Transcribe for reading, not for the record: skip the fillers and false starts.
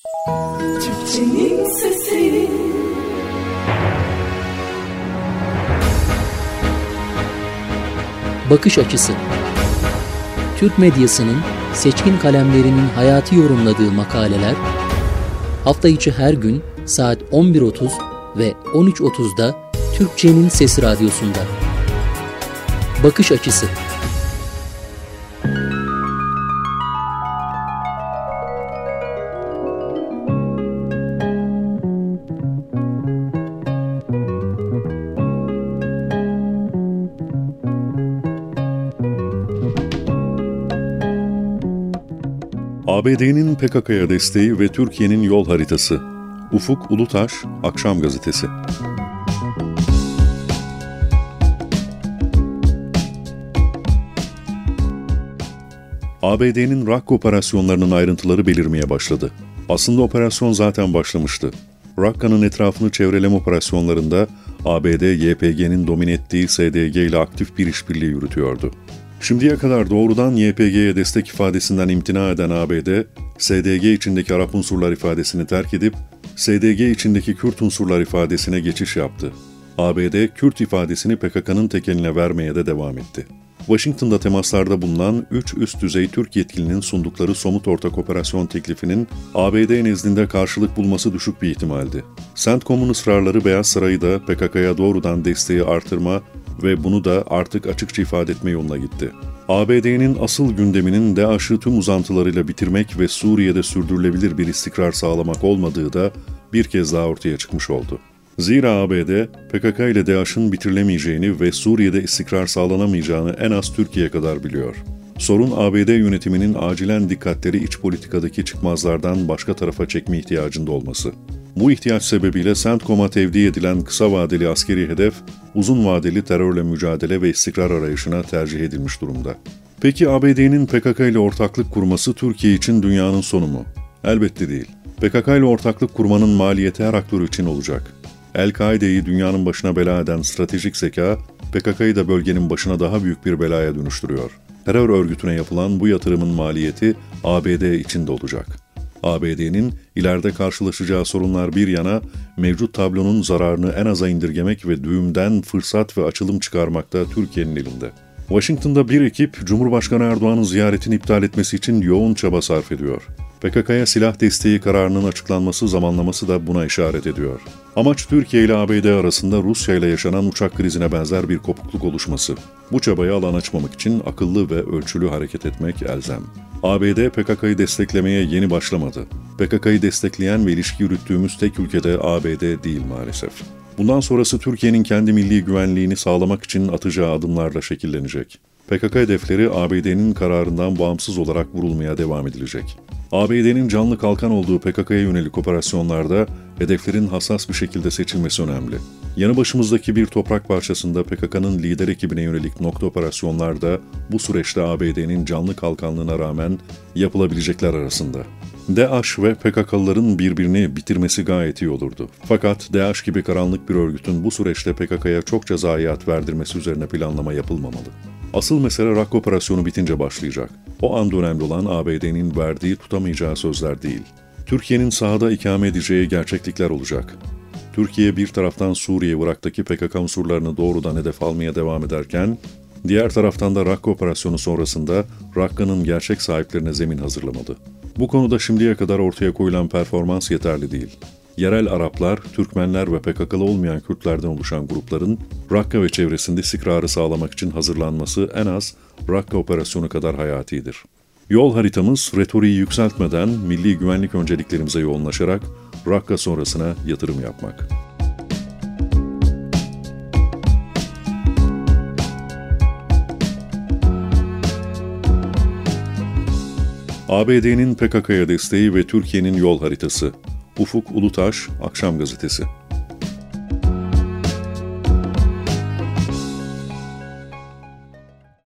Türkçenin sesi. Bakış açısı. Türk medyasının seçkin kalemlerinin hayatı yorumladığı makaleler, hafta içi her gün saat 11.30 ve 13.30'da Türkçenin Sesi Radyosu'nda. Bakış açısı. ABD'nin PKK'ya desteği ve Türkiye'nin yol haritası. Ufuk Ulutaş, Akşam Gazetesi. ABD'nin Rakka operasyonlarının ayrıntıları belirmeye başladı. Aslında operasyon zaten başlamıştı. Rakka'nın etrafını çevreleme operasyonlarında ABD, YPG'nin domine ettiği SDG ile aktif bir işbirliği yürütüyordu. Şimdiye kadar doğrudan YPG'ye destek ifadesinden imtina eden ABD, SDG içindeki Arap unsurlar ifadesini terk edip, SDG içindeki Kürt unsurlar ifadesine geçiş yaptı. ABD, Kürt ifadesini PKK'nın tek eline vermeye de devam etti. Washington'da temaslarda bulunan 3 üst düzey Türk yetkilinin sundukları somut ortak operasyon teklifinin ABD nezdinde karşılık bulması düşük bir ihtimaldi. CENTCOM'un ısrarları Beyaz Saray'ı da PKK'ya doğrudan desteği artırma ve bunu da artık açıkça ifade etme yoluna gitti. ABD'nin asıl gündeminin DAEŞ'ı tüm uzantılarıyla bitirmek ve Suriye'de sürdürülebilir bir istikrar sağlamak olmadığı da bir kez daha ortaya çıkmış oldu. Zira ABD, PKK ile DAEŞ'ın bitirilemeyeceğini ve Suriye'de istikrar sağlanamayacağını en az Türkiye kadar biliyor. Sorun ABD yönetiminin acilen dikkatleri iç politikadaki çıkmazlardan başka tarafa çekme ihtiyacında olması. Bu ihtiyaç sebebiyle CENTCOM'a tevdi edilen kısa vadeli askeri hedef, uzun vadeli terörle mücadele ve istikrar arayışına tercih edilmiş durumda. Peki ABD'nin PKK ile ortaklık kurması Türkiye için dünyanın sonu mu? Elbette değil. PKK ile ortaklık kurmanın maliyeti her aktör için olacak. El-Kaide'yi dünyanın başına bela eden stratejik zeka, PKK'yı da bölgenin başına daha büyük bir belaya dönüştürüyor. Terör örgütüne yapılan bu yatırımın maliyeti ABD için de olacak. ABD'nin ileride karşılaşacağı sorunlar bir yana, mevcut tablonun zararını en aza indirgemek ve düğümden fırsat ve açılım çıkarmak da Türkiye'nin elinde. Washington'da bir ekip, Cumhurbaşkanı Erdoğan'ın ziyaretini iptal etmesi için yoğun çaba sarf ediyor. PKK'ya silah desteği kararının açıklanması zamanlaması da buna işaret ediyor. Amaç Türkiye ile ABD arasında Rusya ile yaşanan uçak krizine benzer bir kopukluk oluşması. Bu çabaya alan açmamak için akıllı ve ölçülü hareket etmek elzem. ABD PKK'yı desteklemeye yeni başlamadı. PKK'yı destekleyen ve ilişki yürüttüğümüz tek ülkede ABD değil maalesef. Bundan sonrası Türkiye'nin kendi milli güvenliğini sağlamak için atacağı adımlarla şekillenecek. PKK hedefleri ABD'nin kararından bağımsız olarak vurulmaya devam edilecek. ABD'nin canlı kalkan olduğu PKK'ya yönelik operasyonlarda hedeflerin hassas bir şekilde seçilmesi önemli. Yanı başımızdaki bir toprak parçasında PKK'nın lider ekibine yönelik nokta operasyonlarda bu süreçte ABD'nin canlı kalkanlığına rağmen yapılabilecekler arasında. DAEŞ ve PKK'lıların birbirini bitirmesi gayet iyi olurdu. Fakat DAEŞ gibi karanlık bir örgütün bu süreçte PKK'ya çokça zayiat verdirmesi üzerine planlama yapılmamalı. Asıl mesele Rakka operasyonu bitince başlayacak. O anda önemli olan ABD'nin verdiği tutamayacağı sözler değil. Türkiye'nin sahada ikame edeceği gerçeklikler olacak. Türkiye bir taraftan Suriye, Irak'taki PKK unsurlarını doğrudan hedef almaya devam ederken, diğer taraftan da Rakka operasyonu sonrasında Rakka'nın gerçek sahiplerine zemin hazırlamalı. Bu konuda şimdiye kadar ortaya koyulan performans yeterli değil. Yerel Araplar, Türkmenler ve PKK'lı olmayan Kürtlerden oluşan grupların Rakka ve çevresinde istikrarı sağlamak için hazırlanması en az Rakka operasyonu kadar hayatidir. Yol haritamız retoriği yükseltmeden milli güvenlik önceliklerimize yoğunlaşarak Rakka sonrasına yatırım yapmak. ABD'nin PKK'ya desteği ve Türkiye'nin yol haritası. Ufuk Ulutaş, Akşam Gazetesi.